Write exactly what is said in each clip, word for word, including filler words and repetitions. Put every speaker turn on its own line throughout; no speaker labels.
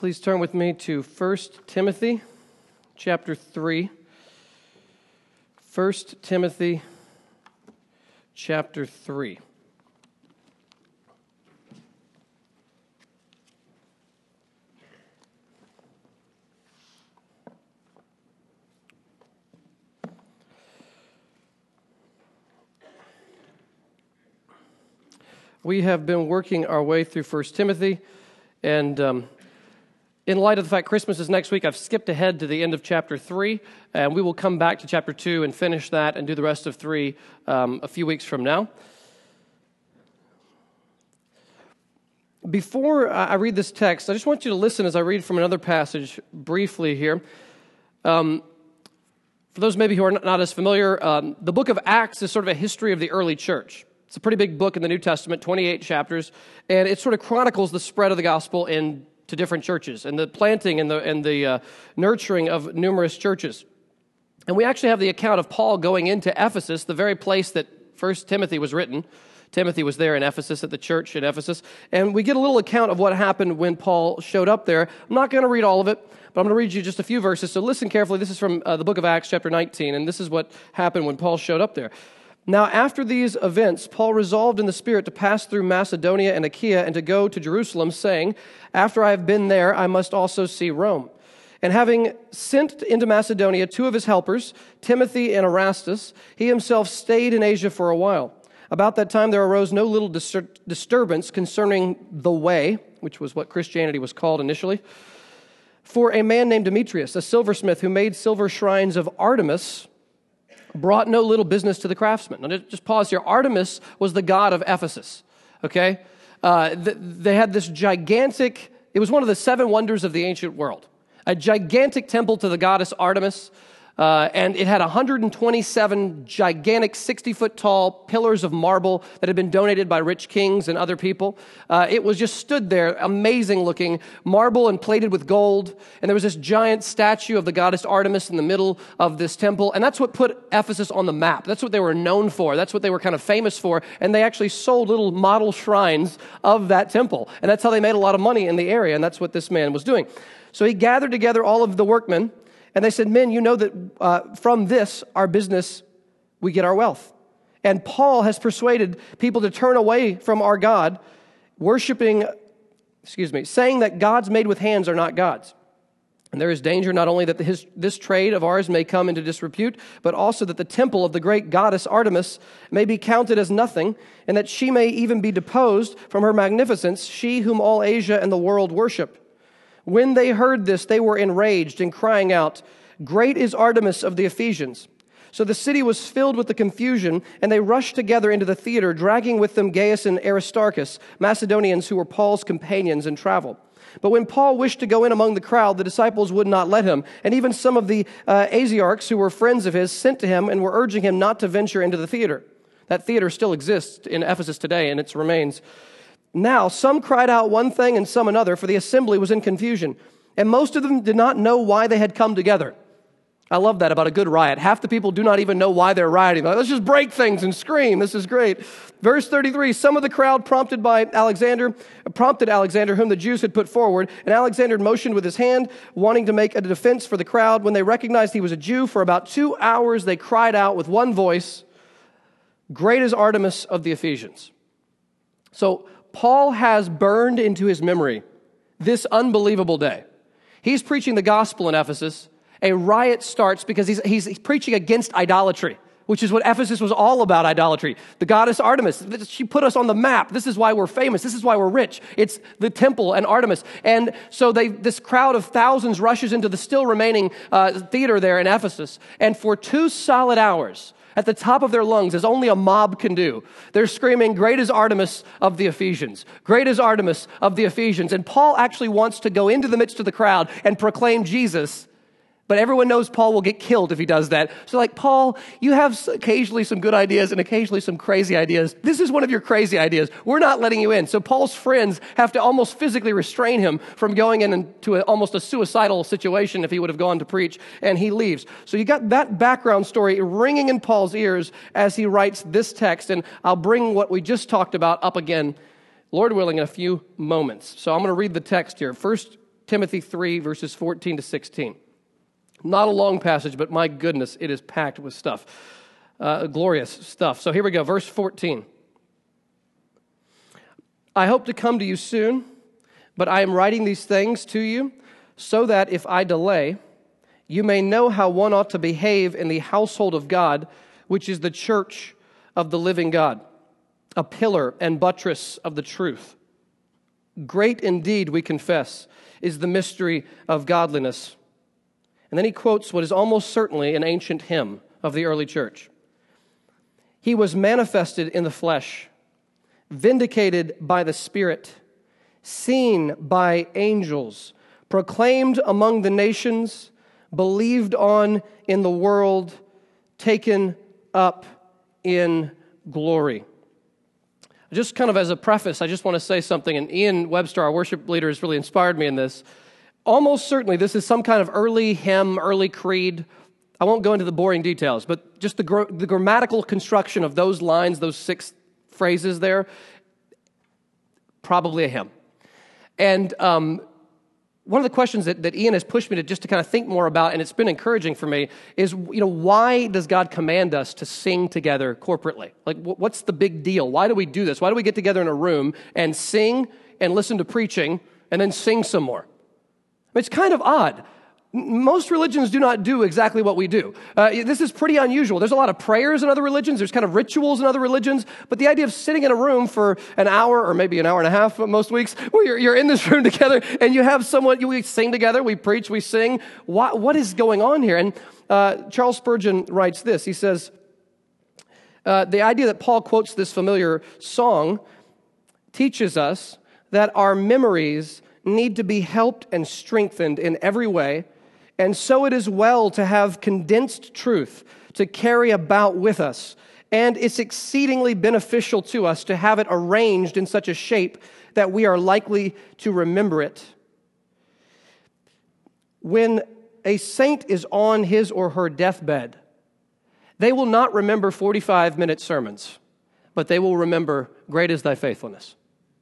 Please turn with me to First Timothy chapter three. First Timothy chapter three. We have been working our way through First Timothy, and um, in light of the fact Christmas is next week, I've skipped ahead to the end of chapter three, and we will come back to chapter two and finish that and do the rest of three um, a few weeks from now. Before I read this text, I just want you to listen as I read from another passage briefly here. Um, for those maybe who are not as familiar, um, the book of Acts is sort of a history of the early church. It's a pretty big book in the New Testament, twenty-eight chapters, and it sort of chronicles the spread of the gospel into different churches and the planting and the and the uh, nurturing of numerous churches. And we actually have the account of Paul going into Ephesus, the very place that First Timothy was written. Timothy was there in Ephesus, at the church in Ephesus, and we get a little account of what happened when Paul showed up there. I'm not going to read all of it, but I'm going to read you just a few verses, so listen carefully. This is from uh, the book of Acts, chapter nineteen, and this is what happened when Paul showed up there. Now, after these events, Paul resolved in the Spirit to pass through Macedonia and Achaia and to go to Jerusalem, saying, "After I have been there, I must also see Rome." And having sent into Macedonia two of his helpers, Timothy and Erastus, he himself stayed in Asia for a while. About that time, there arose no little distur- disturbance concerning the way, which was what Christianity was called initially, for a man named Demetrius, a silversmith who made silver shrines of Artemis, brought no little business to the craftsmen. Now, just pause here. Artemis was the god of Ephesus, okay? Uh, th- they had this gigantic, it was one of the seven wonders of the ancient world, a gigantic temple to the goddess Artemis, uh, and it had one hundred twenty-seven gigantic sixty-foot tall pillars of marble that had been donated by rich kings and other people. Uh, it was just stood there, amazing looking, marble and plated with gold, and there was this giant statue of the goddess Artemis in the middle of this temple, and that's what put Ephesus on the map. That's what they were known for. That's what they were kind of famous for, and they actually sold little model shrines of that temple, and that's how they made a lot of money in the area, and that's what this man was doing. So he gathered together all of the workmen, and they said, "Men, you know that uh, from this, our business, we get our wealth." And Paul has persuaded people to turn away from our God, worshiping, excuse me, saying that gods made with hands are not gods. And there is danger not only that the, his, this trade of ours may come into disrepute, but also that the temple of the great goddess Artemis may be counted as nothing, and that she may even be deposed from her magnificence, she whom all Asia and the world worship. When they heard this, they were enraged and crying out, "Great is Artemis of the Ephesians." So the city was filled with the confusion, and they rushed together into the theater, dragging with them Gaius and Aristarchus, Macedonians who were Paul's companions in travel. But when Paul wished to go in among the crowd, the disciples would not let him, and even some of the uh, Asiarchs who were friends of his sent to him and were urging him not to venture into the theater. That theater still exists in Ephesus today, and its remains. Now, some cried out one thing and some another, for the assembly was in confusion, and most of them did not know why they had come together. I love that about a good riot. Half the people do not even know why they're rioting. Like, let's just break things and scream. This is great. Verse thirty-three, some of the crowd prompted by Alexander, prompted Alexander, whom the Jews had put forward, and Alexander motioned with his hand, wanting to make a defense for the crowd. When they recognized he was a Jew, for about two hours they cried out with one voice, "Great is Artemis of the Ephesians." So Paul has burned into his memory this unbelievable day. He's preaching the gospel in Ephesus. A riot starts because he's, he's, he's preaching against idolatry, which is what Ephesus was all about, idolatry. The goddess Artemis, she put us on the map. This is why we're famous. This is why we're rich. It's the temple and Artemis. And so they, this crowd of thousands rushes into the still remaining uh, theater there in Ephesus. And for two solid hours, at the top of their lungs, as only a mob can do, they're screaming, "Great is Artemis of the Ephesians. Great is Artemis of the Ephesians." And Paul actually wants to go into the midst of the crowd and proclaim Jesus, but everyone knows Paul will get killed if he does that. So like, "Paul, you have occasionally some good ideas and occasionally some crazy ideas. This is one of your crazy ideas. We're not letting you in." So Paul's friends have to almost physically restrain him from going into a, almost a suicidal situation if he would have gone to preach, and he leaves. So you got that background story ringing in Paul's ears as he writes this text, and I'll bring what we just talked about up again, Lord willing, in a few moments. So I'm going to read the text here. First Timothy three, verses fourteen to sixteen. Not a long passage, but my goodness, it is packed with stuff. Uh, glorious stuff. So here we go, verse fourteen. I hope to come to you soon, but I am writing these things to you so that if I delay, you may know how one ought to behave in the household of God, which is the church of the living God, a pillar and buttress of the truth. Great indeed, we confess, is the mystery of godliness. And then he quotes what is almost certainly an ancient hymn of the early church. He was manifested in the flesh, vindicated by the Spirit, seen by angels, proclaimed among the nations, believed on in the world, taken up in glory. Just kind of as a preface, I just want to say something, and Ian Webster, our worship leader, has really inspired me in this. Almost certainly this is some kind of early hymn, early creed. I won't go into the boring details, but just the, gr- the grammatical construction of those lines, those six phrases there, probably a hymn. And um, one of the questions that, that Ian has pushed me to just to kind of think more about, and it's been encouraging for me, is, you know, why does God command us to sing together corporately? Like, what's the big deal? Why do we do this? Why do we get together in a room and sing and listen to preaching and then sing some more? I mean, it's kind of odd. Most religions do not do exactly what we do. Uh, this is pretty unusual. There's a lot of prayers in other religions. There's kind of rituals in other religions. But the idea of sitting in a room for an hour or maybe an hour and a half most weeks, where you're, you're in this room together and you have someone, you, we sing together, we preach, we sing. What, what is going on here? And uh, Charles Spurgeon writes this. He says, uh, the idea that Paul quotes this familiar song teaches us that our memories need to be helped and strengthened in every way. And so it is well to have condensed truth to carry about with us, and it's exceedingly beneficial to us to have it arranged in such a shape that we are likely to remember it. When a saint is on his or her deathbed, they will not remember forty-five minute sermons, but they will remember, great is thy faithfulness.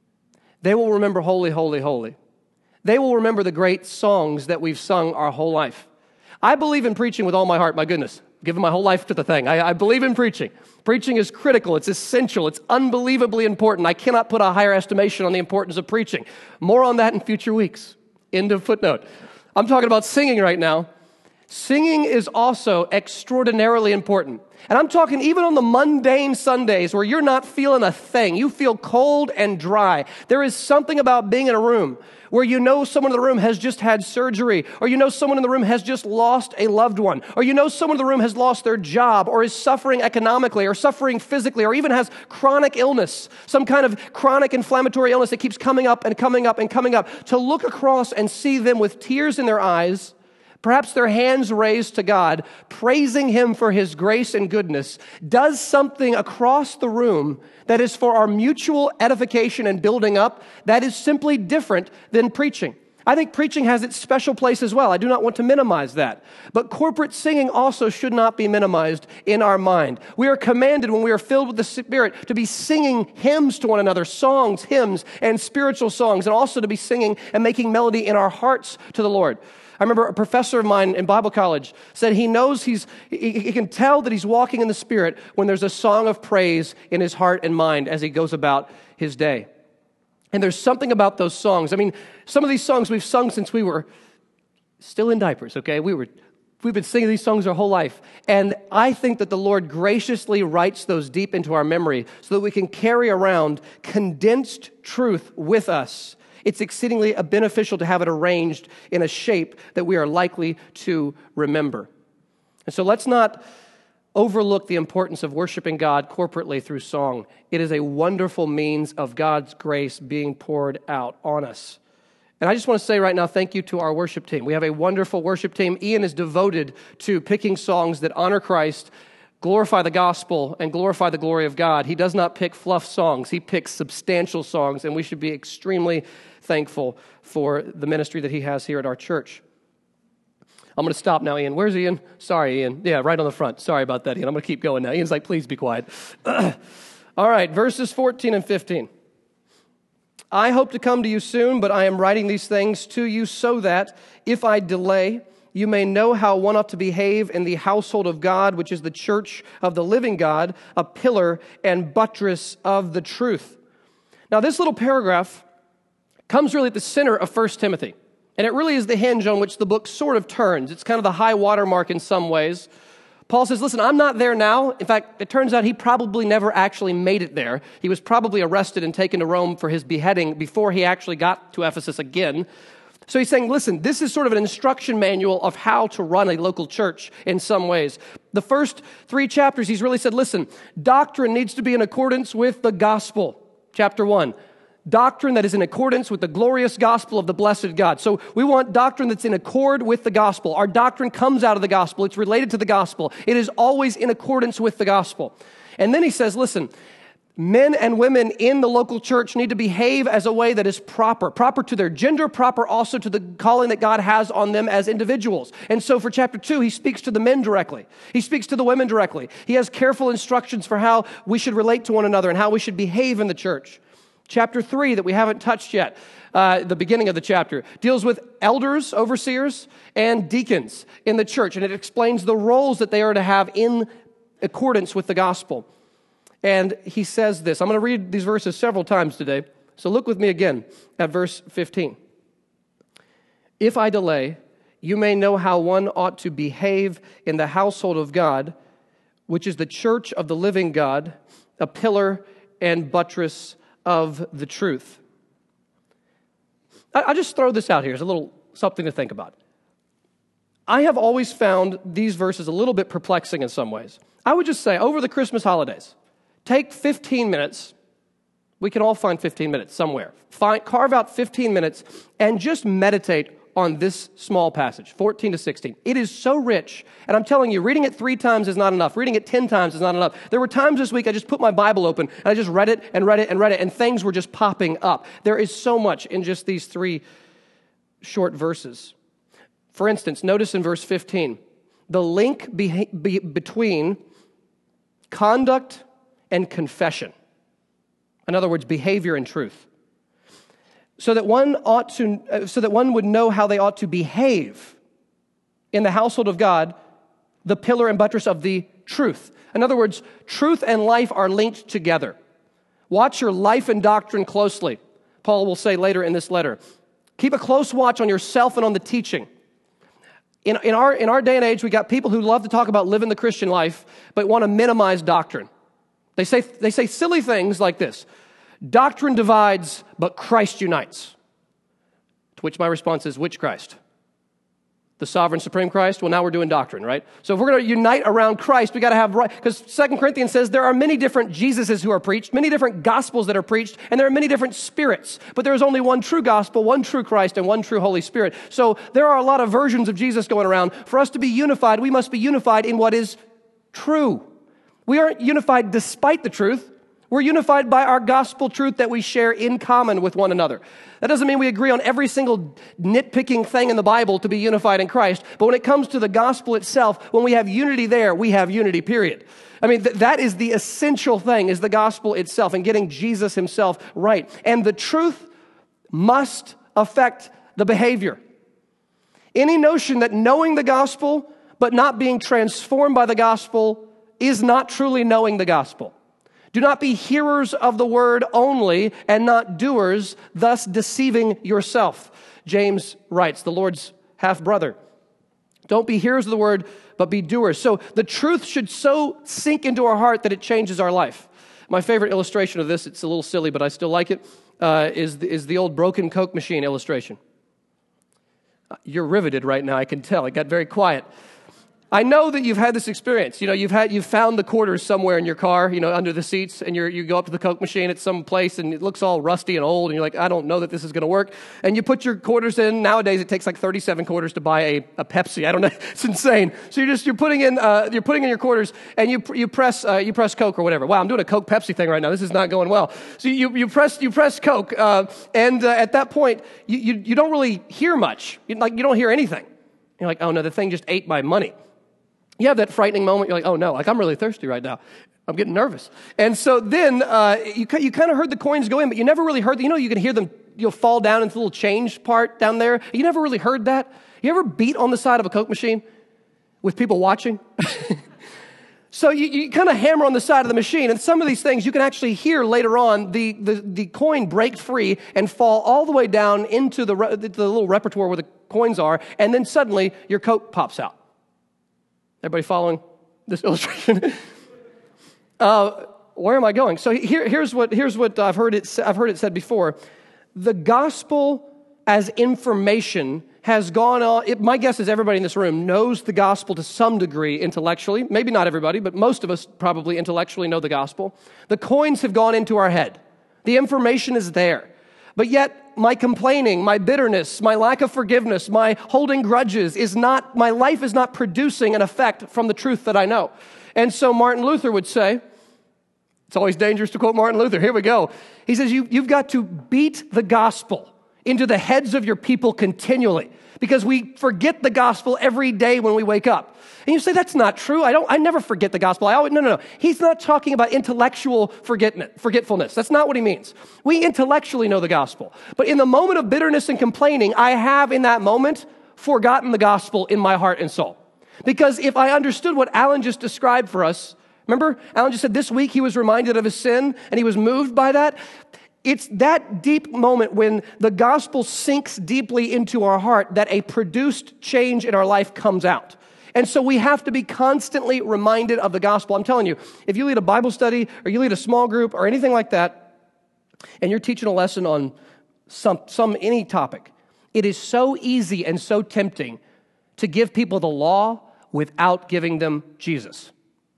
They will remember, holy, holy, holy. They will remember the great songs that we've sung our whole life. I believe in preaching with all my heart, my goodness. I've given my whole life to the thing. I, I believe in preaching. Preaching is critical. It's essential. It's unbelievably important. I cannot put a higher estimation on the importance of preaching. More on that in future weeks. End of footnote. I'm talking about singing right now. Singing is also extraordinarily important. And I'm talking even on the mundane Sundays where you're not feeling a thing. You feel cold and dry. There is something about being in a room where you know someone in the room has just had surgery, or you know someone in the room has just lost a loved one, or you know someone in the room has lost their job, or is suffering economically, or suffering physically, or even has chronic illness, some kind of chronic inflammatory illness that keeps coming up and coming up and coming up. To look across and see them with tears in their eyes, perhaps their hands raised to God, praising Him for His grace and goodness, does something across the room that is for our mutual edification and building up that is simply different than preaching. I think preaching has its special place as well. I do not want to minimize that. But corporate singing also should not be minimized in our mind. We are commanded when we are filled with the Spirit to be singing hymns to one another, songs, hymns, and spiritual songs, and also to be singing and making melody in our hearts to the Lord. I remember a professor of mine in Bible college said he knows he's, he, he can tell that he's walking in the Spirit when there's a song of praise in his heart and mind as he goes about his day. And there's something about those songs. I mean, some of these songs we've sung since we were still in diapers, okay? We were, we've been singing these songs our whole life. And I think that the Lord graciously writes those deep into our memory so that we can carry around condensed truth with us. It's exceedingly beneficial to have it arranged in a shape that we are likely to remember. And so let's not overlook the importance of worshiping God corporately through song. It is a wonderful means of God's grace being poured out on us. And I just want to say right now, thank you to our worship team. We have a wonderful worship team. Ian is devoted to picking songs that honor Christ, glorify the gospel, and glorify the glory of God. He does not pick fluff songs. He picks substantial songs, and we should be extremely thankful for the ministry that he has here at our church. I'm going to stop now, Ian. Where's Ian? Sorry, Ian. Yeah, right on the front. Sorry about that, Ian. I'm going to keep going now. Ian's like, please be quiet. All right, verses fourteen and fifteen. I hope to come to you soon, but I am writing these things to you so that, if I delay, you may know how one ought to behave in the household of God, which is the church of the living God, a pillar and buttress of the truth. Now, this little paragraph comes really at the center of First Timothy, and it really is the hinge on which the book sort of turns. It's kind of the high watermark in some ways. Paul says, listen, I'm not there now. In fact, it turns out he probably never actually made it there. He was probably arrested and taken to Rome for his beheading before he actually got to Ephesus again. So he's saying, listen, this is sort of an instruction manual of how to run a local church in some ways. The first three chapters, he's really said, listen, doctrine needs to be in accordance with the gospel. Chapter one. Doctrine that is in accordance with the glorious gospel of the blessed God. So we want doctrine that's in accord with the gospel. Our doctrine comes out of the gospel. It's related to the gospel. It is always in accordance with the gospel. And then he says, listen, men and women in the local church need to behave as a way that is proper, proper to their gender, proper also to the calling that God has on them as individuals. And so for chapter two, he speaks to the men directly. He speaks to the women directly. He has careful instructions for how we should relate to one another and how we should behave in the church. Chapter three, that we haven't touched yet, uh, the beginning of the chapter, deals with elders, overseers, and deacons in the church, and it explains the roles that they are to have in accordance with the gospel. And he says this. I'm going to read these verses several times today, so look with me again at verse fifteen. If I delay, you may know how one ought to behave in the household of God, which is the church of the living God, a pillar and buttress of the truth. I'll just throw this out here as a little something to think about. I have always found these verses a little bit perplexing in some ways. I would just say, over the Christmas holidays, take fifteen minutes. We can all find fifteen minutes somewhere. Find, carve out fifteen minutes and just meditate on this small passage, fourteen to sixteen. It is so rich, and I'm telling you, reading it three times is not enough. Reading it ten times is not enough. There were times this week I just put my Bible open, and I just read it and read it and read it, and things were just popping up. There is so much in just these three short verses. For instance, notice in verse fifteen, the link be, be, between conduct and confession. In other words, behavior and truth. So that one ought to, uh, so that one would know how they ought to behave in the household of God, the pillar and buttress of the truth. In other words, truth and life are linked together. Watch your life and doctrine closely. Paul will say later in this letter. Keep a close watch on yourself and on the teaching. In, in our, in our day and age, we got people who love to talk about living the Christian life, but want to minimize doctrine. They say, they say silly things like this. Doctrine divides, but Christ unites. To which my response is, which Christ? The sovereign, supreme Christ? Well, now we're doing doctrine, right? So if we're going to unite around Christ, we got to have right, because Second Corinthians says there are many different Jesuses who are preached, many different gospels that are preached, and there are many different spirits. But there is only one true gospel, one true Christ, and one true Holy Spirit. So there are a lot of versions of Jesus going around. For us to be unified, we must be unified in what is true. We aren't unified despite the truth. We're unified by our gospel truth that we share in common with one another. That doesn't mean we agree on every single nitpicking thing in the Bible to be unified in Christ. But when it comes to the gospel itself, when we have unity there, we have unity, period. I mean, th- that is the essential thing, is the gospel itself and getting Jesus himself right. And the truth must affect the behavior. Any notion that knowing the gospel but not being transformed by the gospel is not truly knowing the gospel. Do not be hearers of the word only and not doers, thus deceiving yourself. James writes, the Lord's half-brother. Don't be hearers of the word, but be doers. So the truth should so sink into our heart that it changes our life. My favorite illustration of this, it's a little silly, but I still like it, uh, is, the, is the old broken Coke machine illustration. You're riveted right now, I can tell. It got very quiet. I know that you've had this experience. You know, you've had you've found the quarters somewhere in your car, you know, under the seats, and you you go up to the Coke machine at some place, and it looks all rusty and old, and you're like, I don't know that this is going to work. And you put your quarters in. Nowadays, it takes like thirty-seven quarters to buy a, a Pepsi. I don't know, it's insane. So you're just you're putting in uh, you're putting in your quarters, and you you press uh, you press Coke or whatever. Wow, I'm doing a Coke Pepsi thing right now. This is not going well. So you you press you press Coke, uh, and uh, at that point, you, you you don't really hear much. You, like you don't hear anything. You're like, oh no, the thing just ate my money. You have that frightening moment. You're like, oh no, like I'm really thirsty right now. I'm getting nervous. And so then uh, you, you kind of heard the coins go in, but you never really heard, you know, you can hear them, you'll fall down into the little change part down there. You never really heard that. You ever beat on the side of a Coke machine with people watching? So you, you kind of hammer on the side of the machine, and some of these things you can actually hear later on the, the, the coin break free and fall all the way down into the, the, the little repertoire where the coins are, and then suddenly your Coke pops out. Everybody following this illustration? uh, where am I going? So here, here's what here's what I've heard it I've heard it said before. The gospel as information has gone on. It, my guess is everybody in this room knows the gospel to some degree intellectually. Maybe not everybody, but most of us probably intellectually know the gospel. The coins have gone into our head. The information is there. But yet my complaining, my bitterness, my lack of forgiveness, my holding grudges is not, my life is not producing an effect from the truth that I know. And so Martin Luther would say, it's always dangerous to quote Martin Luther. Here we go. He says, you, you've got to beat the gospel into the heads of your people continually, because we forget the gospel every day when we wake up. And you say, that's not true. I don't, I never forget the gospel. I always, no, no, no. He's not talking about intellectual forgetfulness. That's not what he means. We intellectually know the gospel. But in the moment of bitterness and complaining, I have in that moment forgotten the gospel in my heart and soul. Because if I understood what Alan just described for us, remember, Alan just said this week he was reminded of his sin and he was moved by that. It's that deep moment when the gospel sinks deeply into our heart that a produced change in our life comes out. And so we have to be constantly reminded of the gospel. I'm telling you, if you lead a Bible study or you lead a small group or anything like that, and you're teaching a lesson on some, some any topic, it is so easy and so tempting to give people the law without giving them Jesus.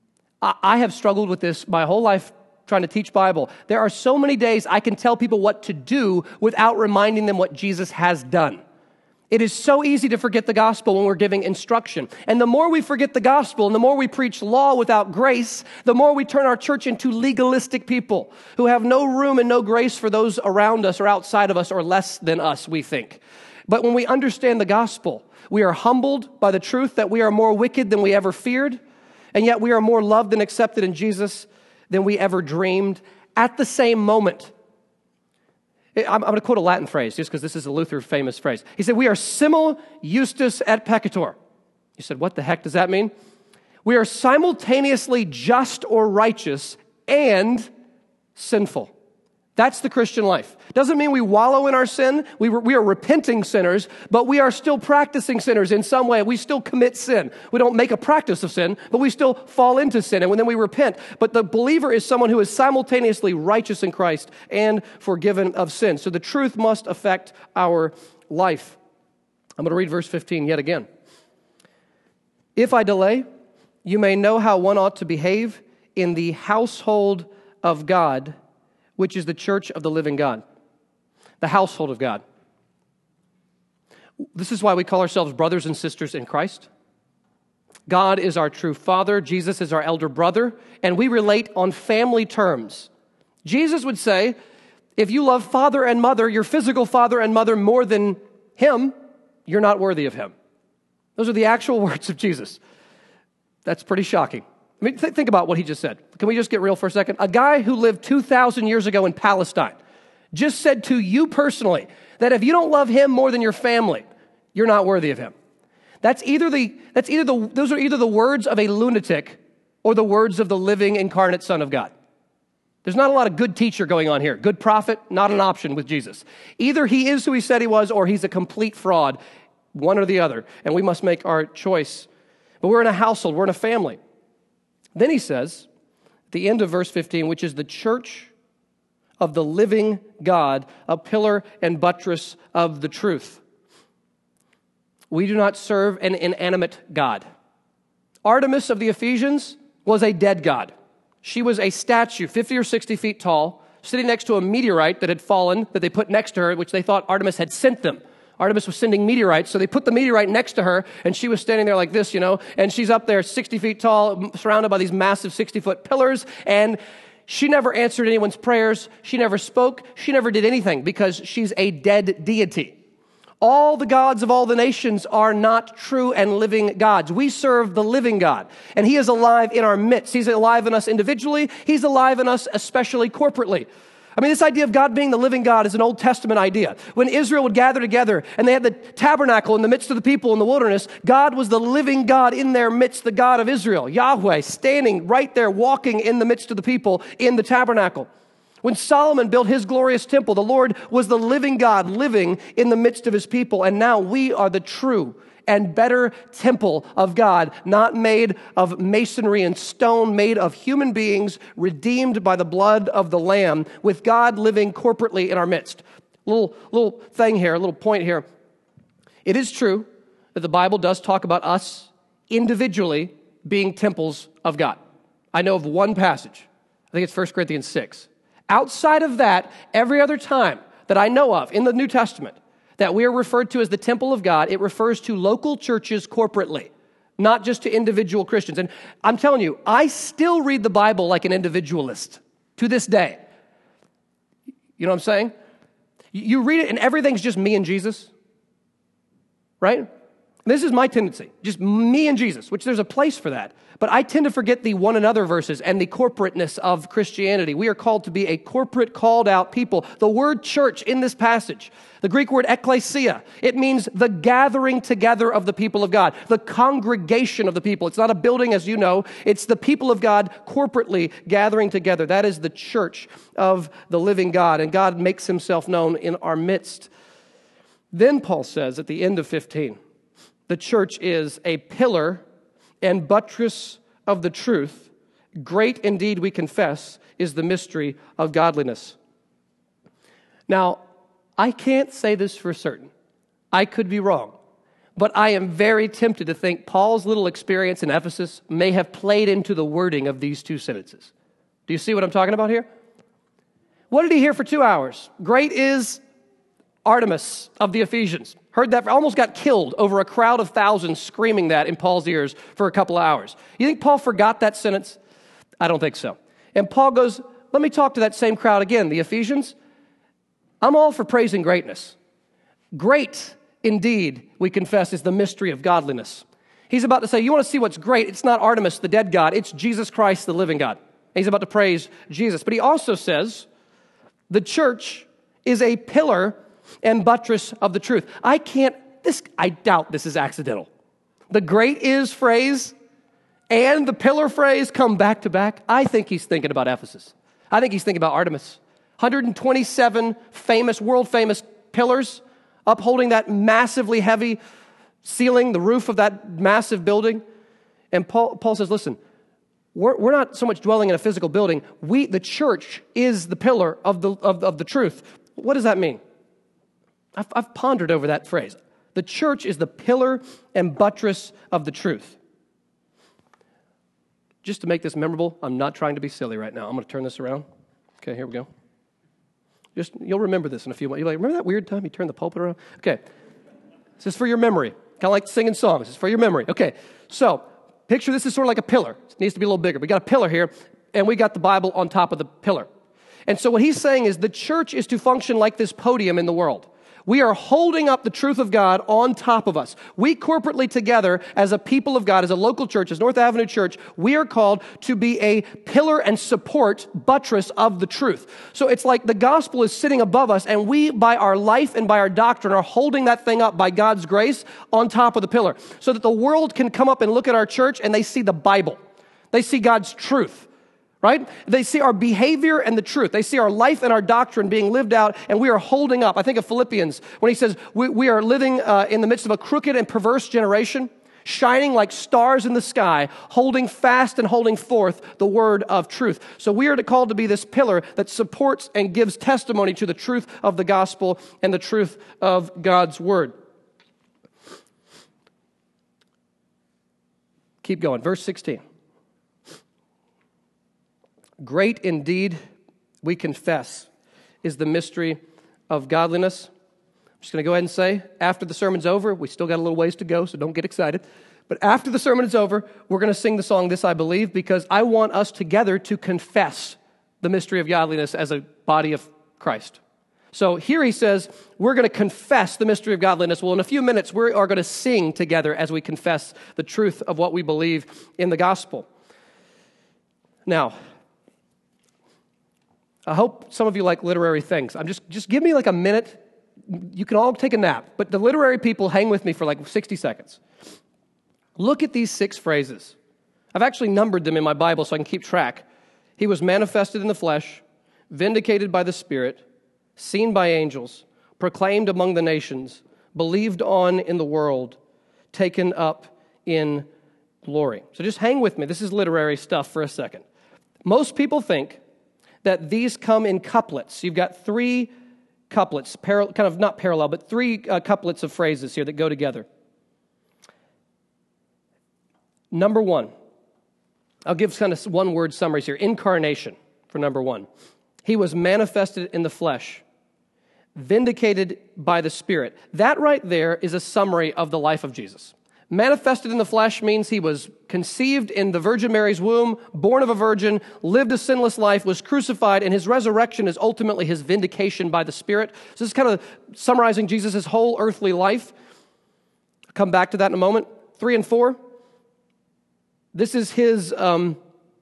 I, I have struggled with this my whole life trying to teach Bible. There are so many days I can tell people what to do without reminding them what Jesus has done. It is so easy to forget the gospel when we're giving instruction. And the more we forget the gospel and the more we preach law without grace, the more we turn our church into legalistic people who have no room and no grace for those around us or outside of us or less than us, we think. But when we understand the gospel, we are humbled by the truth that we are more wicked than we ever feared, and yet we are more loved and accepted in Jesus than we ever dreamed at the same moment. I'm, I'm going to quote a Latin phrase just because this is a Luther famous phrase. He said, we are simul justus et peccator. You said, what the heck does that mean? We are simultaneously just or righteous and sinful. That's the Christian life. Doesn't mean we wallow in our sin. We, we are repenting sinners, but we are still practicing sinners in some way. We still commit sin. We don't make a practice of sin, but we still fall into sin, and then we repent. But the believer is someone who is simultaneously righteous in Christ and forgiven of sin. So the truth must affect our life. I'm going to read verse fifteen yet again. If I delay, you may know how one ought to behave in the household of God, which is the church of the living God, the household of God. This is why we call ourselves brothers and sisters in Christ. God is our true father. Jesus is our elder brother, and we relate on family terms. Jesus would say, if you love father and mother, your physical father and mother more than him, you're not worthy of him. Those are the actual words of Jesus. That's pretty shocking. I mean, th- think about what he just said. Can we just get real for a second? A guy who lived two thousand years ago in Palestine just said to you personally that if you don't love him more than your family, you're not worthy of him. That's either the, that's either the, those are either the words of a lunatic or the words of the living incarnate Son of God. There's not a lot of good teacher going on here. Good prophet, not an option with Jesus. Either he is who he said he was or he's a complete fraud, one or the other. And we must make our choice. But we're in a household, we're in a family. Then he says, at the end of verse fifteen, which is the church of the living God, a pillar and buttress of the truth. We do not serve an inanimate God. Artemis of the Ephesians was a dead god. She was a statue, fifty or sixty feet tall, sitting next to a meteorite that had fallen, that they put next to her, which they thought Artemis had sent them. Artemis was sending meteorites, so they put the meteorite next to her, and she was standing there like this, you know, and she's up there sixty feet tall, surrounded by these massive sixty-foot pillars, and she never answered anyone's prayers. She never spoke. She never did anything because she's a dead deity. All the gods of all the nations are not true and living gods. We serve the living God, and he is alive in our midst. He's alive in us individually. He's alive in us especially corporately. I mean, this idea of God being the living God is an Old Testament idea. When Israel would gather together and they had the tabernacle in the midst of the people in the wilderness, God was the living God in their midst, the God of Israel, Yahweh, standing right there, walking in the midst of the people in the tabernacle. When Solomon built his glorious temple, the Lord was the living God living in the midst of his people, and now we are the true and better temple of God, not made of masonry and stone, made of human beings, redeemed by the blood of the Lamb, with God living corporately in our midst. Little, little thing here, a little point here. It is true that the Bible does talk about us individually being temples of God. I know of one passage. I think it's First Corinthians six. Outside of that, every other time that I know of in the New Testament, that we are referred to as the temple of God, it refers to local churches corporately, not just to individual Christians. And I'm telling you, I still read the Bible like an individualist to this day. You know what I'm saying? You read it and everything's just me and Jesus, right? This is my tendency, just me and Jesus, which there's a place for that. But I tend to forget the one another verses and the corporateness of Christianity. We are called to be a corporate, called out people. The word church in this passage, the Greek word ekklesia, it means the gathering together of the people of God, the congregation of the people. It's not a building, as you know. It's the people of God corporately gathering together. That is the church of the living God, and God makes himself known in our midst. Then Paul says at the end of fifteen, the church is a pillar and buttress of the truth. Great indeed, we confess, is the mystery of godliness. Now, I can't say this for certain. I could be wrong. But I am very tempted to think Paul's little experience in Ephesus may have played into the wording of these two sentences. Do you see what I'm talking about here? What did he hear for two hours? Great is Artemis of the Ephesians. Heard that, almost got killed over a crowd of thousands screaming that in Paul's ears for a couple of hours. You think Paul forgot that sentence? I don't think so. And Paul goes, let me talk to that same crowd again, the Ephesians. I'm all for praising greatness. Great, indeed, we confess, is the mystery of godliness. He's about to say, you want to see what's great? It's not Artemis, the dead god. It's Jesus Christ, the living God. And he's about to praise Jesus. But he also says, the church is a pillar and buttress of the truth. I can't, this, I doubt this is accidental. The great is phrase and the pillar phrase come back to back. I think he's thinking about Ephesus. I think he's thinking about Artemis. one hundred twenty-seven famous, world famous pillars upholding that massively heavy ceiling, the roof of that massive building. And Paul, Paul says, listen, we're, we're not so much dwelling in a physical building. We, the church, is the pillar of the, of, of the truth. What does that mean? I've, I've pondered over that phrase. The church is the pillar and buttress of the truth. Just to make this memorable, I'm not trying to be silly right now. I'm going to turn this around. Okay, here we go. Just you'll remember this in a few months. You're like, remember that weird time you turned the pulpit around? Okay. This is for your memory. Kind of like singing songs. This is for your memory. Okay. So, picture this is sort of like a pillar. It needs to be a little bigger. We got a pillar here, and we got the Bible on top of the pillar. And so what he's saying is the church is to function like this podium in the world. We are holding up the truth of God on top of us. We corporately together as a people of God, as a local church, as North Avenue Church, we are called to be a pillar and support buttress of the truth. So it's like the gospel is sitting above us, and we, by our life and by our doctrine, are holding that thing up by God's grace on top of the pillar so that the world can come up and look at our church and they see the Bible. They see God's truth. Right? They see our behavior and the truth. They see our life and our doctrine being lived out, and we are holding up. I think of Philippians when he says, we, we are living uh, in the midst of a crooked and perverse generation, shining like stars in the sky, holding fast and holding forth the word of truth. So we are called to be this pillar that supports and gives testimony to the truth of the gospel and the truth of God's word. Keep going. Verse sixteen. Great indeed, we confess, is the mystery of godliness. I'm just going to go ahead and say, after the sermon's over, we still got a little ways to go, so don't get excited. But after the sermon is over, we're going to sing the song, This I Believe, because I want us together to confess the mystery of godliness as a body of Christ. So here he says, we're going to confess the mystery of godliness. Well, in a few minutes, we are going to sing together as we confess the truth of what we believe in the gospel. Now, I hope some of you like literary things. I'm just, just give me like a minute. You can all take a nap, but the literary people, hang with me for like sixty seconds. Look at these six phrases. I've actually numbered them in my Bible so I can keep track. He was manifested in the flesh, vindicated by the Spirit, seen by angels, proclaimed among the nations, believed on in the world, taken up in glory. So just hang with me. This is literary stuff for a second. Most people think that these come in couplets. You've got three couplets, par- kind of not parallel, but three uh, couplets of phrases here that go together. Number one, I'll give kind of one-word summaries here. Incarnation for number one. He was manifested in the flesh, vindicated by the Spirit. That right there is a summary of the life of Jesus. Manifested in the flesh means he was conceived in the Virgin Mary's womb, born of a virgin, lived a sinless life, was crucified, and his resurrection is ultimately his vindication by the Spirit. So this is kind of summarizing Jesus' whole earthly life. I'll come back to that in a moment. Three and four. This is his um,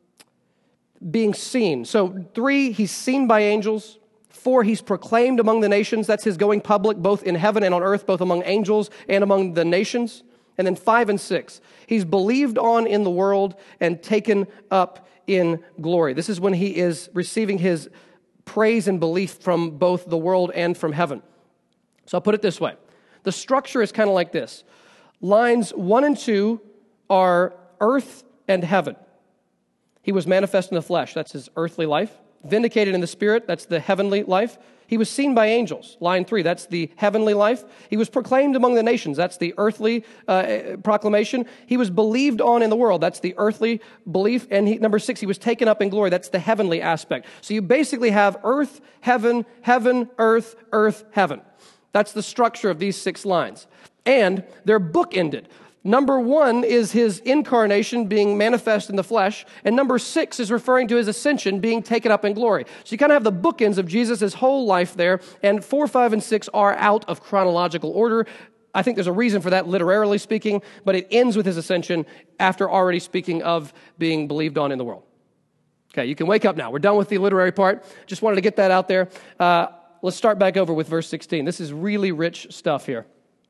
being seen. So three, he's seen by angels. Four, he's proclaimed among the nations. That's his going public, both in heaven and on earth, both among angels and among the nations. And then five and six, he's believed on in the world and taken up in glory. This is when he is receiving his praise and belief from both the world and from heaven. So I'll put it this way. The structure is kind of like this. Lines one and two are earth and heaven. He was manifest in the flesh. That's his earthly life. Vindicated in the Spirit. That's the heavenly life. He was seen by angels. Line three, that's the heavenly life. He was proclaimed among the nations. That's the earthly uh, proclamation. He was believed on in the world. That's the earthly belief. And he, number six, he was taken up in glory. That's the heavenly aspect. So you basically have earth, heaven, heaven, earth, earth, heaven. That's the structure of these six lines. And they're bookended. Number one is his incarnation being manifest in the flesh, and number six is referring to his ascension being taken up in glory. So you kind of have the bookends of Jesus' whole life there, and four, five, and six are out of chronological order. I think there's a reason for that, literarily speaking, but it ends with his ascension after already speaking of being believed on in the world. Okay, you can wake up now. We're done with the literary part. Just wanted to get that out there. Uh, let's start back over with verse sixteen. This is really rich stuff here.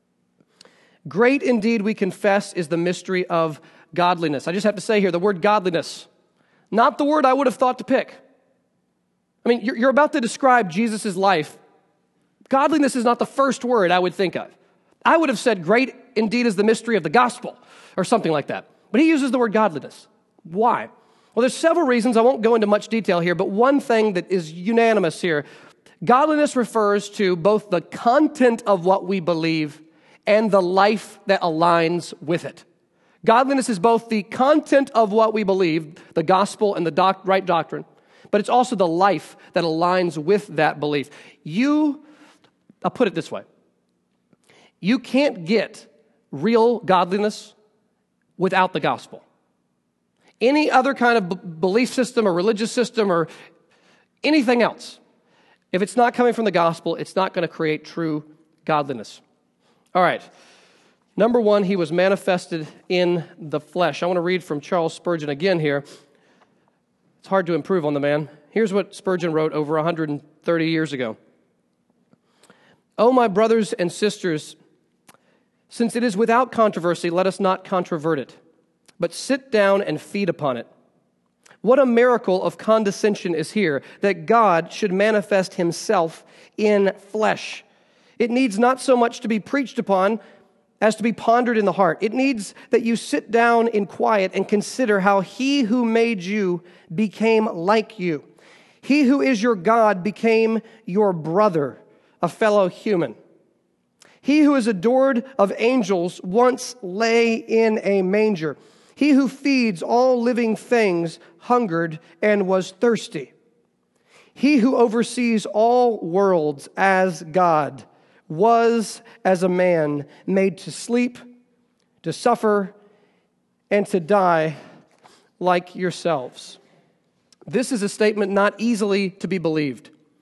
Great indeed, we confess, is the mystery of godliness. I just have to say here, the word godliness, not the word I would have thought to pick. I mean, you're, you're about to describe Jesus' life. Godliness is not the first word I would think of. I would have said, great indeed is the mystery of the gospel, or something like that. But he uses the word godliness. Why? Well, there's several reasons. I won't go into much detail here, but one thing that is unanimous here, godliness refers to both the content of what we believe and the life that aligns with it. Godliness is both the content of what we believe, the gospel and the doc- right doctrine, but it's also the life that aligns with that belief. You, I'll put it this way. You can't get real godliness without the gospel. Any other kind of b- belief system or religious system or anything else, if it's not coming from the gospel, it's not going to create true godliness. All right. Number one, he was manifested in the flesh. I want to read from Charles Spurgeon again here. It's hard to improve on the man. Here's what Spurgeon wrote over one hundred thirty years ago. Oh, my brothers and sisters, since it is without controversy, let us not controvert it, but sit down and feed upon it. What a miracle of condescension is here, that God should manifest himself in flesh. It needs not so much to be preached upon as to be pondered in the heart. It needs that you sit down in quiet and consider how he who made you became like you. He who is your God became your brother, a fellow human. He who is adored of angels once lay in a manger. He who feeds all living things hungered and was thirsty. He who oversees all worlds as God was as a man made to sleep, to suffer, and to die like yourselves. This is a statement not easily to be believed.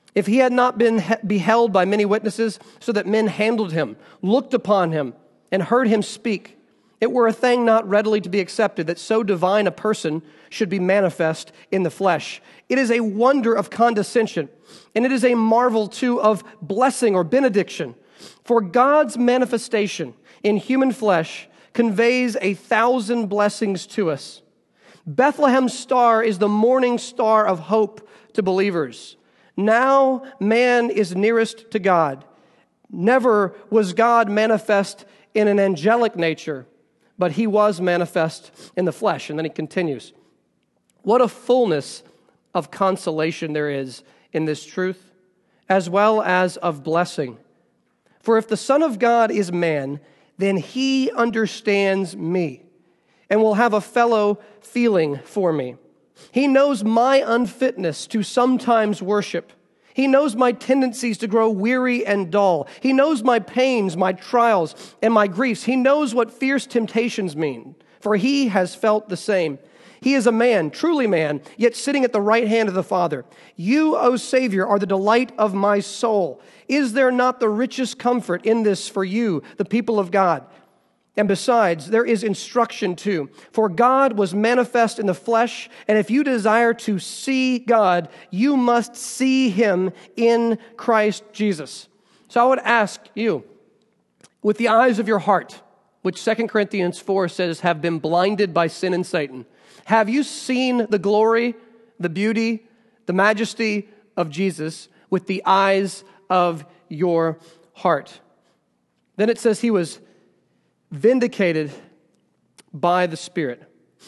If he had not been he- beheld by many witnesses, so that men handled him, looked upon him, and heard him speak, it were a thing not readily to be accepted that so divine a person should be manifest in the flesh. It is a wonder of condescension, and it is a marvel too of blessing or benediction. For God's manifestation in human flesh conveys a thousand blessings to us. Bethlehem's star is the morning star of hope to believers. Now man is nearest to God. Never was God manifest in an angelic nature, but he was manifest in the flesh. And then he continues. What a fullness of consolation there is in this truth, as well as of blessing. For if the Son of God is man, then he understands me and will have a fellow feeling for me. He knows my unfitness to sometimes worship. He knows my tendencies to grow weary and dull. He knows my pains, my trials, and my griefs. He knows what fierce temptations mean, for he has felt the same. He is a man, truly man, yet sitting at the right hand of the Father. You, O Savior, are the delight of my soul. Is there not the richest comfort in this for you, the people of God? And besides, there is instruction too. For God was manifest in the flesh, and if you desire to see God, you must see him in Christ Jesus. So I would ask you, with the eyes of your heart, which Second Corinthians four says have been blinded by sin and Satan, have you seen the glory, the beauty, the majesty of Jesus with the eyes of your heart? Then it says he was vindicated by the Spirit.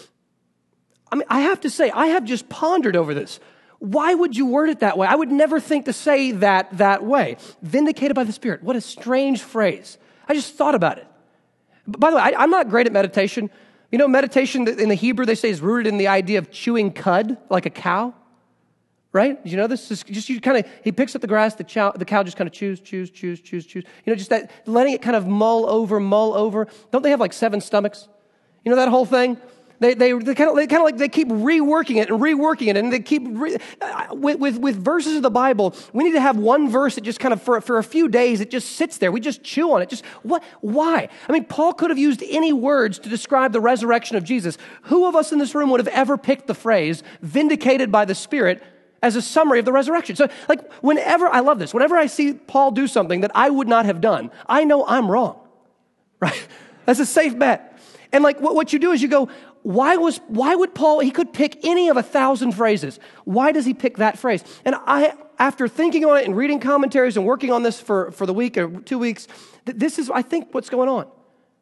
I mean, I have to say, I have just pondered over this. Why would you word it that way? I would never think to say that that way. Vindicated by the Spirit. What a strange phrase. I just thought about it. By the way, I, I'm not great at meditation. You know, meditation in the Hebrew, they say, is rooted in the idea of chewing cud like a cow. Right? Did you know this? Just, just you kind of, he picks up the grass, the cow, the cow just kind of chews, chews, chews, chews, chews. You know, just that, letting it kind of mull over, mull over. Don't they have like seven stomachs? You know that whole thing? They, they, they kind of, they kind of like, they keep reworking it and reworking it, and they keep, re, with, with, with verses of the Bible, we need to have one verse that just kind of, for, for a few days, it just sits there. We just chew on it. Just, what, why? I mean, Paul could have used any words to describe the resurrection of Jesus. Who of us in this room would have ever picked the phrase, vindicated by the Spirit, as a summary of the resurrection? So, like, whenever, I love this, whenever I see Paul do something that I would not have done, I know I'm wrong, right? That's a safe bet. And like, what, what you do is you go, why was, why would Paul, he could pick any of a thousand phrases. Why does he pick that phrase? And I, after thinking on it and reading commentaries and working on this for, for the week or two weeks, th- this is, I think, what's going on.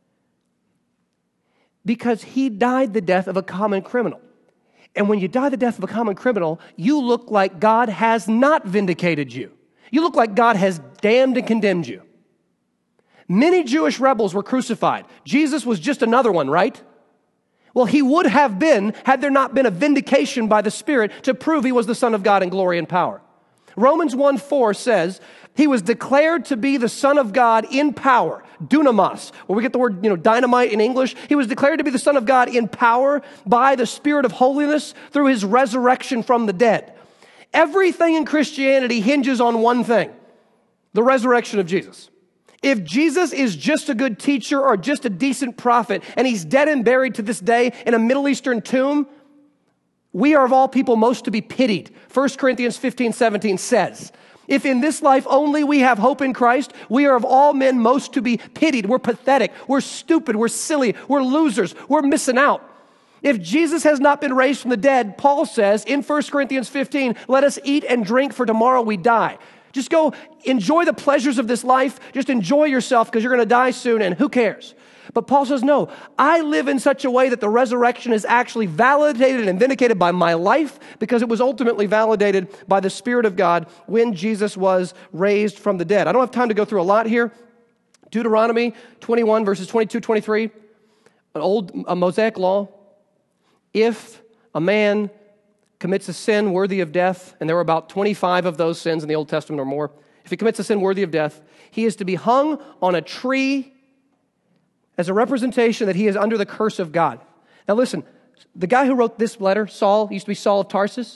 Because he died the death of a common criminal. And when you die the death of a common criminal, you look like God has not vindicated you. You look like God has damned and condemned you. Many Jewish rebels were crucified. Jesus was just another one, right? Well, he would have been had there not been a vindication by the Spirit to prove he was the Son of God in glory and power. Romans one four says, he was declared to be the Son of God in power, dunamis, where we get the word, you know, dynamite in English. He was declared to be the Son of God in power by the Spirit of holiness through his resurrection from the dead. Everything in Christianity hinges on one thing, the resurrection of Jesus. If Jesus is just a good teacher or just a decent prophet, and he's dead and buried to this day in a Middle Eastern tomb, we are of all people most to be pitied. First Corinthians fifteen seventeen says, if in this life only we have hope in Christ, we are of all men most to be pitied. We're pathetic. We're stupid. We're silly. We're losers. We're missing out. If Jesus has not been raised from the dead, Paul says in First Corinthians fifteen, let us eat and drink, for tomorrow we die. Just go enjoy the pleasures of this life. Just enjoy yourself, because you're going to die soon, and who cares? But Paul says, no, I live in such a way that the resurrection is actually validated and vindicated by my life, because it was ultimately validated by the Spirit of God when Jesus was raised from the dead. I don't have time to go through a lot here. Deuteronomy twenty-one, verses twenty-two, twenty-three, an old a Mosaic law. If a man commits a sin worthy of death, and there were about twenty-five of those sins in the Old Testament or more, if he commits a sin worthy of death, he is to be hung on a tree as a representation that he is under the curse of God. Now listen, the guy who wrote this letter, Saul, used to be Saul of Tarsus.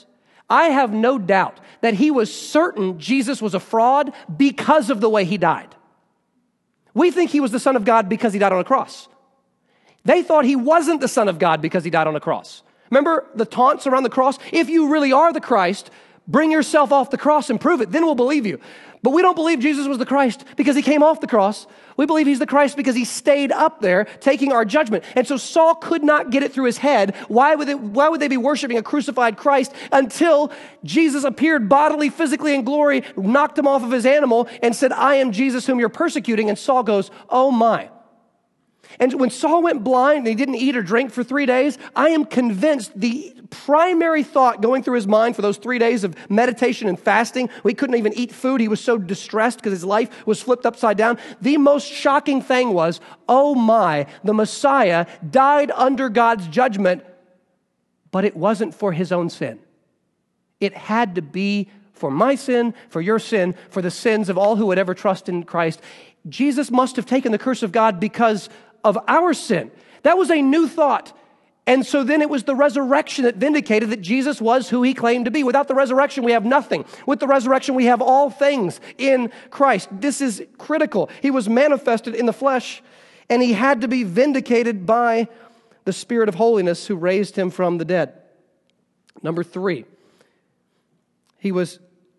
I have no doubt that he was certain Jesus was a fraud because of the way he died. We think he was the Son of God because he died on a cross. They thought he wasn't the Son of God because he died on a cross. Remember the taunts around the cross? If you really are the Christ, bring yourself off the cross and prove it. Then we'll believe you. But we don't believe Jesus was the Christ because he came off the cross. We believe he's the Christ because he stayed up there taking our judgment. And so Saul could not get it through his head. Why would they, why would they be worshiping a crucified Christ until Jesus appeared bodily, physically in glory, knocked him off of his animal and said, I am Jesus whom you're persecuting. And Saul goes, oh my. And when Saul went blind and he didn't eat or drink for three days, I am convinced the primary thought going through his mind for those three days of meditation and fasting, he couldn't even eat food. He was so distressed because his life was flipped upside down. The most shocking thing was, oh my, the Messiah died under God's judgment, but it wasn't for his own sin. It had to be for my sin, for your sin, for the sins of all who would ever trust in Christ. Jesus must have taken the curse of God because of our sin. That was a new thought. And so then it was the resurrection that vindicated that Jesus was who he claimed to be. Without the resurrection, we have nothing. With the resurrection, we have all things in Christ. This is critical. He was manifested in the flesh, and he had to be vindicated by the Spirit of holiness who raised him from the dead. Number three, he was,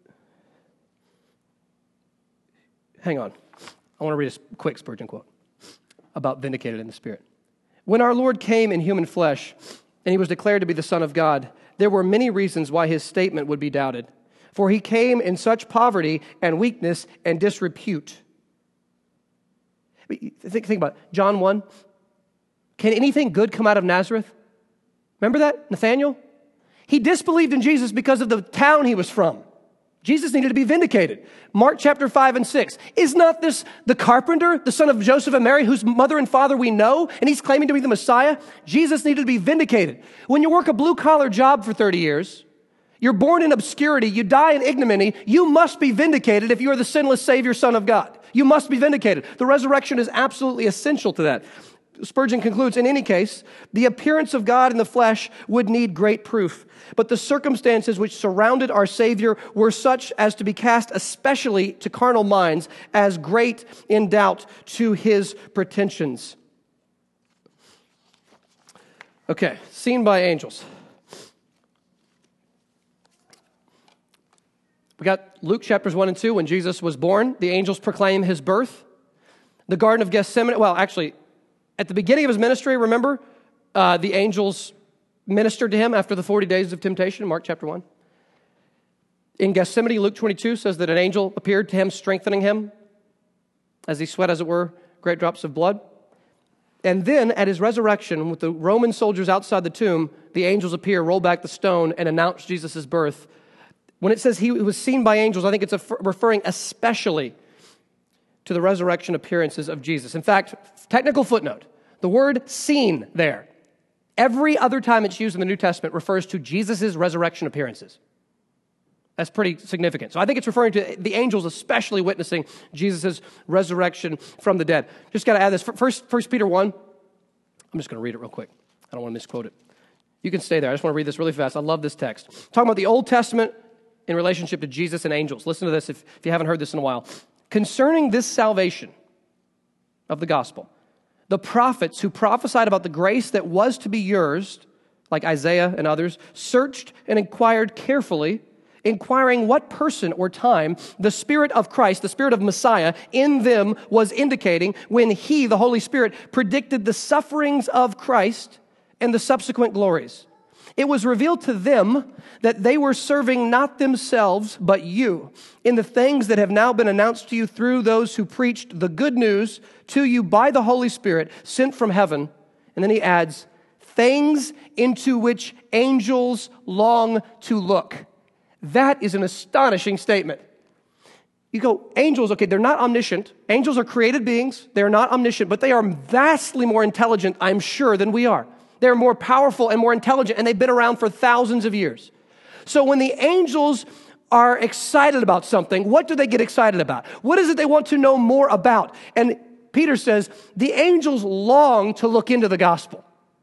hang on. I want to read a quick Spurgeon quote about vindicated in the Spirit. When our Lord came in human flesh and he was declared to be the Son of God, there were many reasons why his statement would be doubted. For he came in such poverty and weakness and disrepute. Think, think about it. John one. Can anything good come out of Nazareth? Remember that, Nathanael? He disbelieved in Jesus because of the town he was from. Jesus needed to be vindicated. Mark chapter five and six. Is not this the carpenter, the son of Joseph and Mary, whose mother and father we know, and he's claiming to be the Messiah? Jesus needed to be vindicated. When you work a blue-collar job for thirty years, you're born in obscurity, you die in ignominy, you must be vindicated if you are the sinless Savior, Son of God. You must be vindicated. The resurrection is absolutely essential to that. Spurgeon concludes, in any case, the appearance of God in the flesh would need great proof. But the circumstances which surrounded our Savior were such as to be cast especially to carnal minds as great in doubt to his pretensions. Okay, seen by angels. We got Luke chapters one and two. When Jesus was born, the angels proclaim his birth. The Garden of Gethsemane, well, actually, at the beginning of his ministry, remember, uh, the angels ministered to him after the forty days of temptation in Mark chapter one. In Gethsemane, Luke twenty-two says that an angel appeared to him, strengthening him as he sweat, as it were, great drops of blood. And then at his resurrection, with the Roman soldiers outside the tomb, the angels appear, roll back the stone, and announce Jesus' birth. When it says he was seen by angels, I think it's a, referring especially to the resurrection appearances of Jesus. In fact, technical footnote, the word seen there, every other time it's used in the New Testament refers to Jesus' resurrection appearances. That's pretty significant. So I think it's referring to the angels especially witnessing Jesus' resurrection from the dead. Just got to add this. First, First Peter one, I'm just going to read it real quick. I don't want to misquote it. You can stay there. I just want to read this really fast. I love this text. Talking about the Old Testament in relationship to Jesus and angels. Listen to this if, if you haven't heard this in a while. Concerning this salvation of the gospel, the prophets who prophesied about the grace that was to be yours, like Isaiah and others, searched and inquired carefully, inquiring what person or time the Spirit of Christ, the Spirit of Messiah, in them was indicating when he, the Holy Spirit, predicted the sufferings of Christ and the subsequent glories. It was revealed to them that they were serving not themselves, but you, in the things that have now been announced to you through those who preached the good news to you by the Holy Spirit sent from heaven. And then he adds, things into which angels long to look. That is an astonishing statement. You go, angels, okay, they're not omniscient. Angels are created beings. They are not omniscient, but they are vastly more intelligent, I'm sure, than we are. They're more powerful and more intelligent, and they've been around for thousands of years. So when the angels are excited about something, what do they get excited about? What is it they want to know more about? And Peter says, the angels long to look into the gospel.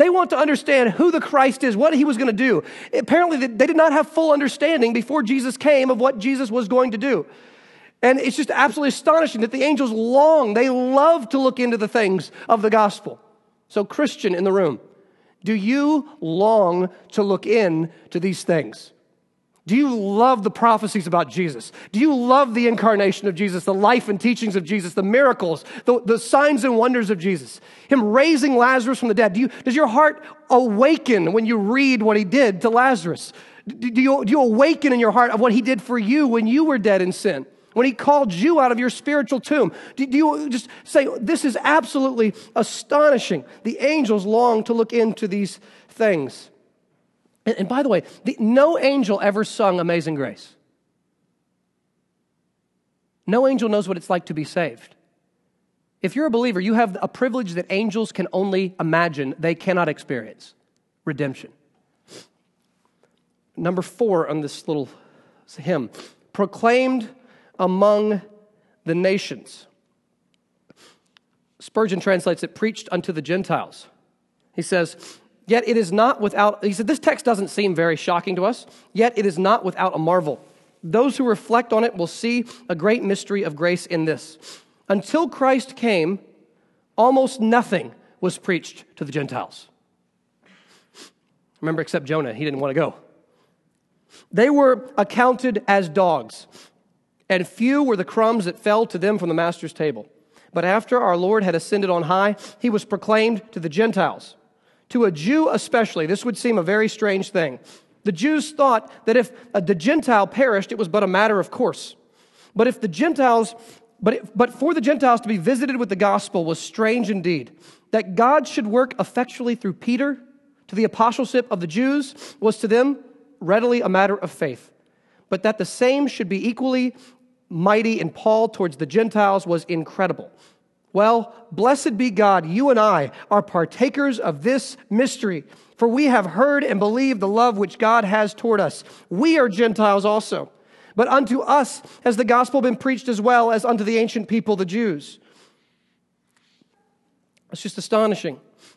They want to understand who the Christ is, what he was going to do. Apparently, they did not have full understanding before Jesus came of what Jesus was going to do. And it's just absolutely astonishing that the angels long, they love to look into the things of the gospel. So, Christian in the room, do you long to look into these things? Do you love the prophecies about Jesus? Do you love the incarnation of Jesus, the life and teachings of Jesus, the miracles, the, the signs and wonders of Jesus, him raising Lazarus from the dead? Do you, does your heart awaken when you read what he did to Lazarus? Do, do, you, do you awaken in your heart of what he did for you when you were dead in sin? When he called you out of your spiritual tomb? Do, do you just say, this is absolutely astonishing? The angels long to look into these things. And, and by the way, the, no angel ever sung Amazing Grace. No angel knows what it's like to be saved. If you're a believer, you have a privilege that angels can only imagine, they cannot experience. Redemption. Number four on this little hymn, proclaimed among the nations. Spurgeon translates it, preached unto the Gentiles. He says, yet it is not without, he said, this text doesn't seem very shocking to us, yet it is not without a marvel. Those who reflect on it will see a great mystery of grace in this. Until Christ came, almost nothing was preached to the Gentiles. Remember, except Jonah, he didn't want to go. They were accounted as dogs, and few were the crumbs that fell to them from the master's table. But after our Lord had ascended on high, he was proclaimed to the Gentiles. To a Jew especially, this would seem a very strange thing. The Jews thought that if the Gentile perished, it was but a matter of course. But if the Gentiles, but, it, but for the Gentiles to be visited with the gospel was strange indeed. That God should work effectually through Peter to the apostleship of the Jews was to them readily a matter of faith. But that the same should be equally mighty in Paul towards the Gentiles was incredible. Well, blessed be God, you and I are partakers of this mystery, for we have heard and believed the love which God has toward us. We are Gentiles also, but unto us has the gospel been preached as well as unto the ancient people, the Jews. It's just astonishing.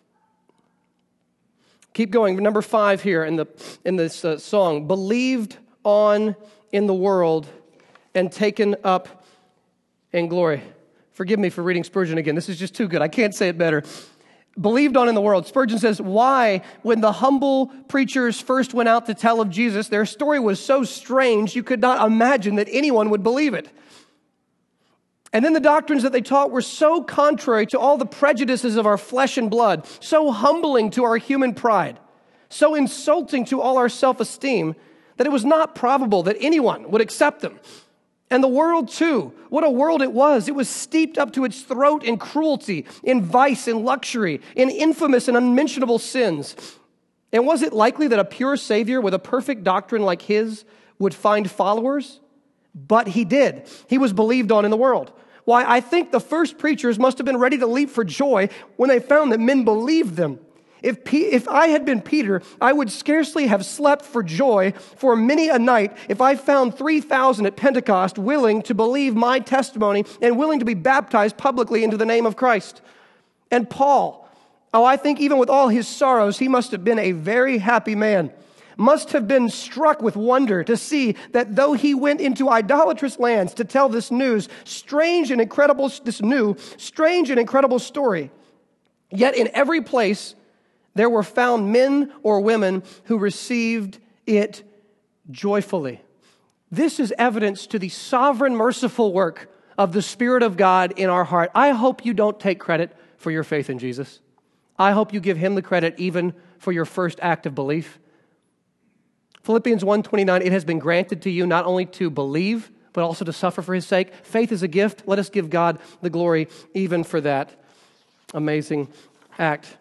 Keep going. Number five here in the in this uh, song, believed on in the world and taken up in glory. Forgive me for reading Spurgeon again. This is just too good. I can't say it better. Believed on in the world. Spurgeon says, why, when the humble preachers first went out to tell of Jesus, their story was so strange you could not imagine that anyone would believe it. And then the doctrines that they taught were so contrary to all the prejudices of our flesh and blood, so humbling to our human pride, so insulting to all our self-esteem, that it was not probable that anyone would accept them. And the world, too, what a world it was. It was steeped up to its throat in cruelty, in vice, in luxury, in infamous and unmentionable sins. And was it likely that a pure Savior with a perfect doctrine like his would find followers? But he did. He was believed on in the world. Why, I think the first preachers must have been ready to leap for joy when they found that men believed them. If, P- if I had been Peter, I would scarcely have slept for joy for many a night if I found three thousand at Pentecost willing to believe my testimony and willing to be baptized publicly into the name of Christ. And Paul, oh, I think even with all his sorrows, he must have been a very happy man. Must have been struck with wonder to see that though he went into idolatrous lands to tell this news, strange and incredible, this new, strange and incredible story, yet in every place there were found men or women who received it joyfully. This is evidence to the sovereign, merciful work of the Spirit of God in our heart. I hope you don't take credit for your faith in Jesus. I hope you give him the credit even for your first act of belief. Philippians one twenty-nine, it has been granted to you not only to believe, but also to suffer for his sake. Faith is a gift. Let us give God the glory even for that amazing act.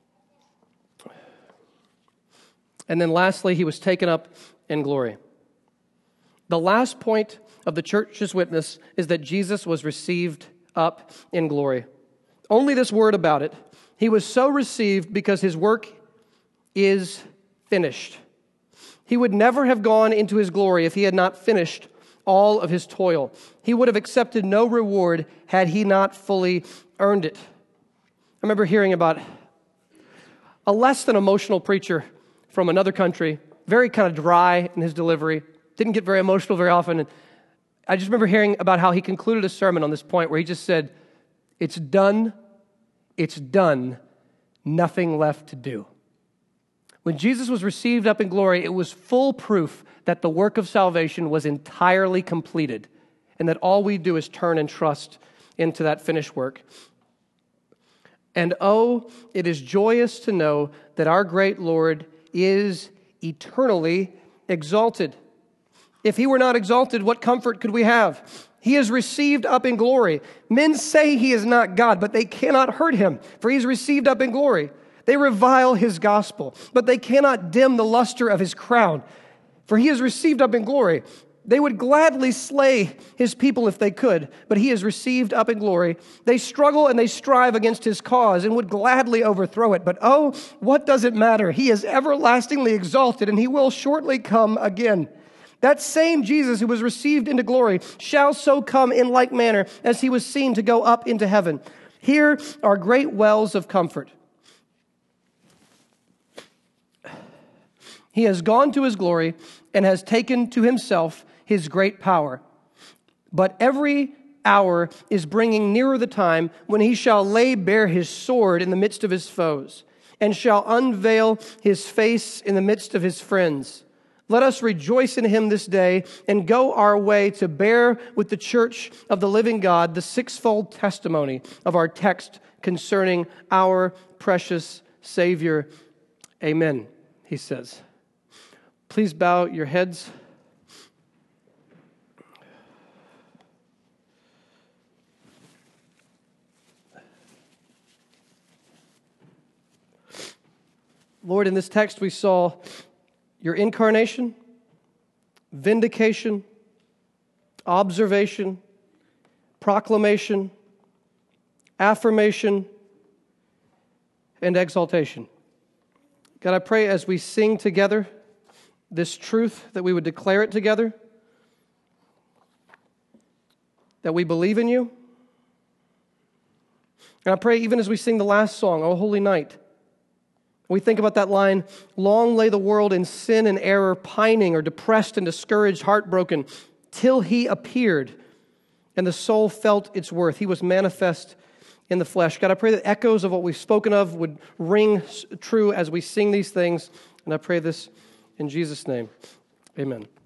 And then lastly, he was taken up in glory. The last point of the church's witness is that Jesus was received up in glory. Only this word about it. He was so received because his work is finished. He would never have gone into his glory if he had not finished all of his toil. He would have accepted no reward had he not fully earned it. I remember hearing about a less than emotional preacher from another country, very kind of dry in his delivery, didn't get very emotional very often. And I just remember hearing about how he concluded a sermon on this point where he just said, "It's done, it's done, nothing left to do." When Jesus was received up in glory, it was full proof that the work of salvation was entirely completed and that all we do is turn and trust into that finished work. And oh, it is joyous to know that our great Lord is eternally exalted. If he were not exalted, what comfort could we have? He is received up in glory. Men say he is not God, but they cannot hurt him, for he is received up in glory. They revile his gospel, but they cannot dim the luster of his crown, for he is received up in glory. They would gladly slay his people if they could, but he is received up in glory. They struggle and they strive against his cause and would gladly overthrow it. But oh, what does it matter? He is everlastingly exalted, and he will shortly come again. That same Jesus who was received into glory shall so come in like manner as he was seen to go up into heaven. Here are great wells of comfort. He has gone to his glory and has taken to himself his great power. But every hour is bringing nearer the time when he shall lay bare his sword in the midst of his foes and shall unveil his face in the midst of his friends. Let us rejoice in him this day and go our way to bear with the church of the living God the sixfold testimony of our text concerning our precious Savior. Amen, he says. Please bow your heads. Lord, in this text we saw your incarnation, vindication, observation, proclamation, affirmation, and exaltation. God, I pray as we sing together this truth that we would declare it together, that we believe in you. And I pray even as we sing the last song, O Holy Night, we think about that line, long lay the world in sin and error, pining or depressed and discouraged, heartbroken, till he appeared and the soul felt its worth. He was manifest in the flesh. God, I pray that echoes of what we've spoken of would ring true as we sing these things. And I pray this in Jesus' name. Amen.